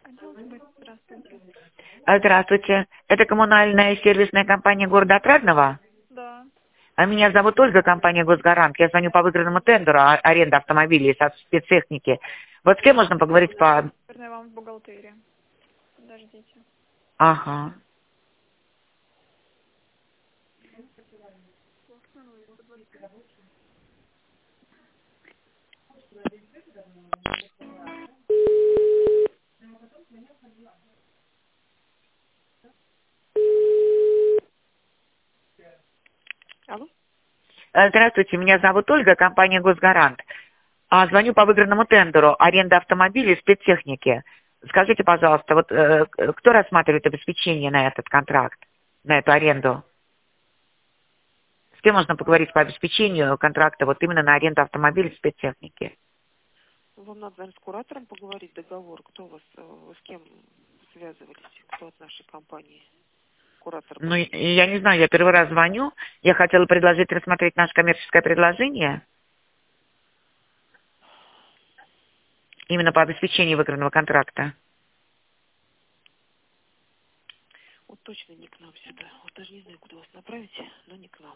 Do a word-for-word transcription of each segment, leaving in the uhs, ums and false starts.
Отдел ГИБДД, здравствуйте. А, Здравствуйте. Это коммунальная сервисная компания города Отрадного. Да. А меня зовут Ольга, компания «Госгарант». Я звоню по выигранному тендеру а- аренда автомобилей со спецтехники. Вот с кем можно поговорить по... Наверное, вам в бухгалтерии. Подождите. Ага. Алло? Э, Здравствуйте, меня зовут Ольга, компания «Госгарант». А, звоню по выигранному тендеру аренда автомобилей спецтехники. Скажите, пожалуйста, вот э, к- кто рассматривает обеспечение на этот контракт, на эту аренду? С кем можно поговорить по обеспечению контракта вот именно на аренду автомобилей спецтехники? Вам надо, наверное, с куратором поговорить договор. Кто у вас, э, вы с кем связывались? Кто от нашей компании? Куратор Ну, был. и- я не знаю, я первый раз звоню. Я хотела предложить рассмотреть наше коммерческое предложение именно по обеспечению выигранного контракта. Вот точно не к нам сюда. Вот даже не знаю, куда вас направить, но не к нам.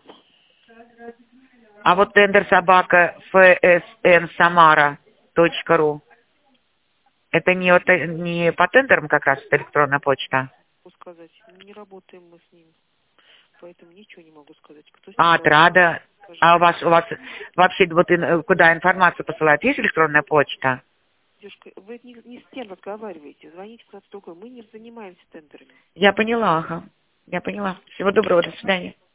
А вот тендер собака фсн самара точка ру. Это не, вот, э, не по тендерам как раз это электронная почта? Могу сказать, не работаем мы с ним, поэтому ничего не могу сказать. Кто с ним А, работает, отрада. скажите. А у вас, у вас вообще вот ин- куда информацию посылают? Есть электронная почта? Девушка, вы не, не с тем разговариваете, звоните куда-то другой. Мы не занимаемся тендерами. Я поняла, ага. Я поняла. Всего доброго, до свидания.